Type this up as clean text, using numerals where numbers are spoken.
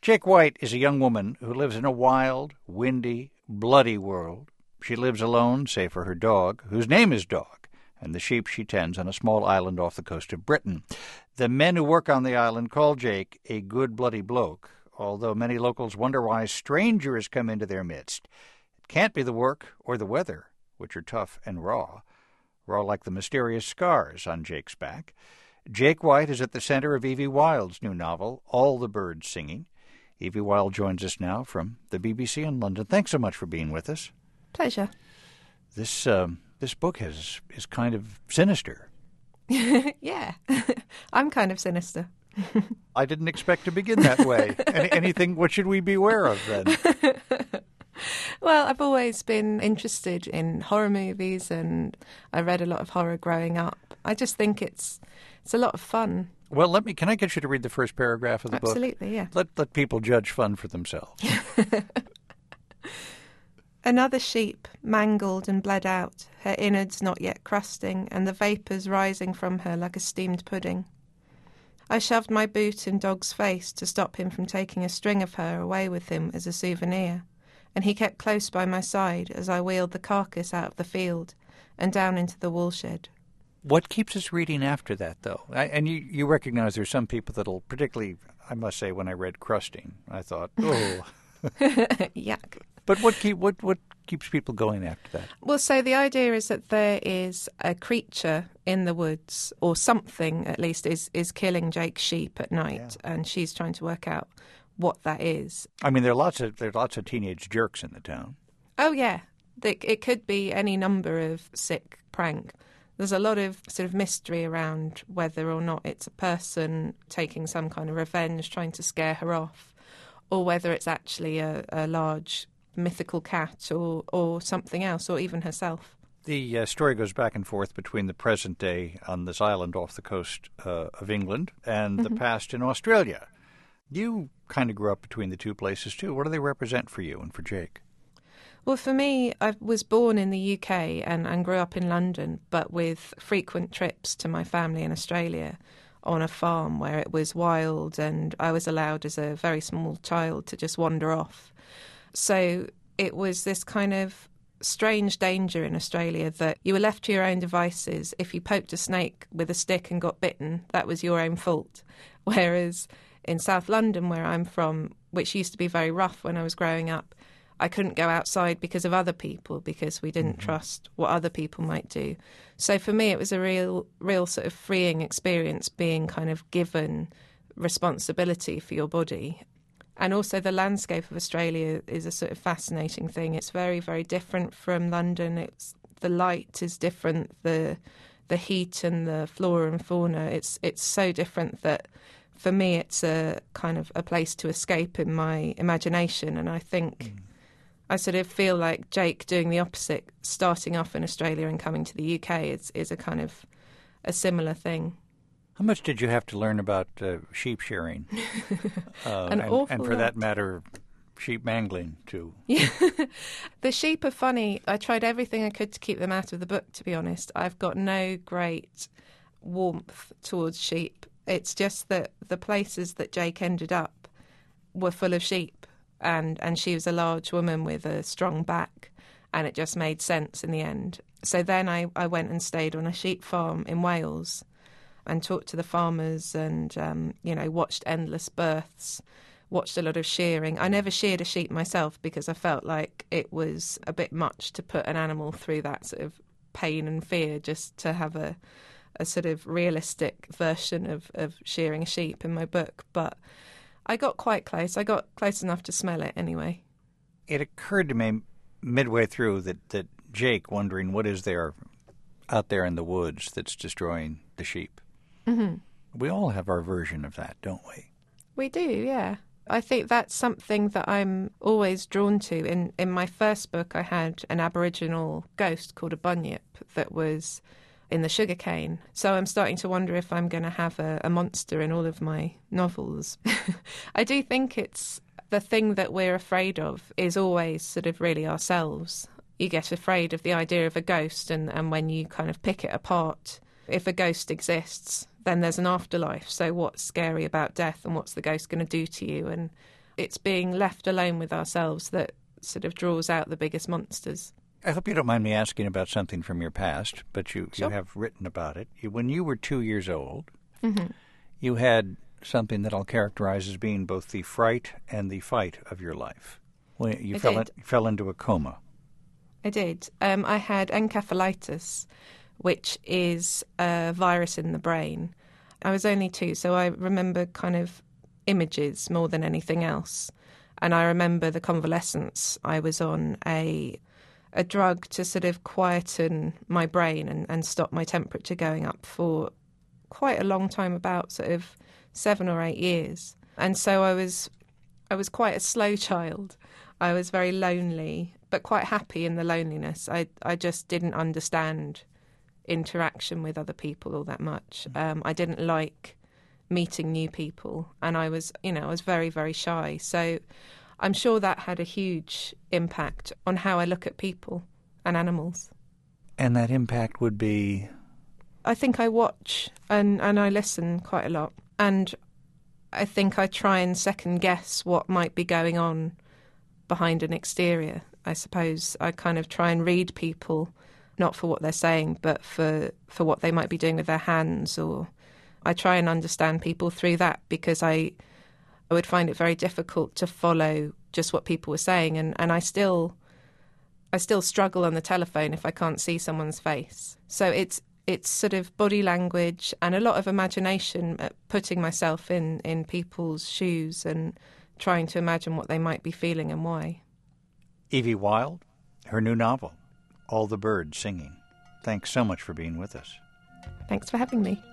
Jake White is a young woman who lives in a wild, windy, bloody world. She lives alone, save for her dog, whose name is Dog, and the sheep she tends on a small island off the coast of Britain. The men who work on the island call Jake a good bloody bloke, although many locals wonder why a stranger has come into their midst. It can't be the work or the weather, which are tough and raw like the mysterious scars on Jake's back. Jake White is at the center of Evie Wyld's new novel, All the Birds Singing. Evie Wyld joins us now from the BBC in London. Thanks so much for being with us. Pleasure. This book is kind of sinister. Yeah, I'm kind of sinister. I didn't expect to begin that way. Anything, what should we beware of then? Well, I've always been interested in horror movies, and I read a lot of horror growing up. I just think it's a lot of fun. Well, can I get you to read the first paragraph of the book? Absolutely, yeah. Let people judge fun for themselves. Another sheep, mangled and bled out, her innards not yet crusting, and the vapours rising from her like a steamed pudding. I shoved my boot in Dog's face to stop him from taking a string of her away with him as a souvenir, and he kept close by my side as I wheeled the carcass out of the field and down into the woolshed. What keeps us reading after that, though? And you recognize there's some people that'll, particularly, I must say, when I read Crusting, I thought, oh. Yuck. But what keeps people going after that? Well, so the idea is that there is a creature in the woods, or something at least, is killing Jake's sheep at night, and she's trying to work out what that is. I mean, there are lots of teenage jerks in the town. Oh, yeah. It could be any number of sick prank. There's a lot of sort of mystery around whether or not it's a person taking some kind of revenge, trying to scare her off, or whether it's actually a large mythical cat or something else, or even herself. The story goes back and forth between the present day on this island off the coast of England and the past in Australia. You kind of grew up between the two places, too. What do they represent for you and for Jake? Well, for me, I was born in the UK and grew up in London, but with frequent trips to my family in Australia on a farm where it was wild, and I was allowed as a very small child to just wander off. So it was this kind of strange danger in Australia that you were left to your own devices. If you poked a snake with a stick and got bitten, that was your own fault. Whereas in South London, where I'm from, which used to be very rough when I was growing up, I couldn't go outside because of other people, because we didn't trust what other people might do. So for me, it was a real sort of freeing experience, being kind of given responsibility for your body. And also the landscape of Australia is a sort of fascinating thing. It's very, very different from London. The light is different, the heat and the flora and fauna. It's so different that for me it's a kind of a place to escape in my imagination. And I think I sort of feel like Jake doing the opposite, starting off in Australia and coming to the UK is a kind of a similar thing. How much did you have to learn about sheep shearing? An awful and for lot. that matter, sheep mangling, too. Yeah. The sheep are funny. I tried everything I could to keep them out of the book, to be honest. I've got no great warmth towards sheep. It's just that the places that Jake ended up were full of sheep, and she was a large woman with a strong back, and it just made sense in the end. So then I went and stayed on a sheep farm in Wales and talked to the farmers and, watched endless births, watched a lot of shearing. I never sheared a sheep myself because I felt like it was a bit much to put an animal through that sort of pain and fear just to have a sort of realistic version of shearing a sheep in my book. But I got quite close. I got close enough to smell it anyway. It occurred to me midway through that Jake, wondering what is there out there in the woods that's destroying the sheep. Mm-hmm. We all have our version of that, don't we? We do, yeah. I think that's something that I'm always drawn to. In my first book, I had an Aboriginal ghost called a bunyip that was in the sugarcane. So I'm starting to wonder if I'm going to have a monster in all of my novels. I do think it's the thing that we're afraid of is always sort of really ourselves. You get afraid of the idea of a ghost, and when you kind of pick it apart, if a ghost exists, then there's an afterlife. So what's scary about death, and what's the ghost going to do to you? And it's being left alone with ourselves that sort of draws out the biggest monsters. I hope you don't mind me asking about something from your past, but you Sure. have written about it. When you were 2 years old, Mm-hmm. you had something that I'll characterize as being both the fright and the fight of your life. Well, you fell into a coma. I did. I had encephalitis, which is a virus in the brain. I was only 2, so I remember kind of images more than anything else. And I remember the convalescence. I was on a drug to sort of quieten my brain and stop my temperature going up for quite a long time, about sort of 7 or 8 years. And so I was quite a slow child. I was very lonely, but quite happy in the loneliness. I just didn't understand interaction with other people all that much. I didn't like meeting new people, and I was very, very shy. So I'm sure that had a huge impact on how I look at people and animals. And that impact would be? I think I watch and I listen quite a lot. And I think I try and second guess what might be going on behind an exterior, I suppose. I kind of try and read people, not for what they're saying, but for what they might be doing with their hands. Or I try and understand people through that, because I would find it very difficult to follow just what people were saying. And I still struggle on the telephone if I can't see someone's face. So it's sort of body language and a lot of imagination, putting myself in people's shoes and trying to imagine what they might be feeling and why. Evie Wyld, her new novel, All the Birds Singing. Thanks so much for being with us. Thanks for having me.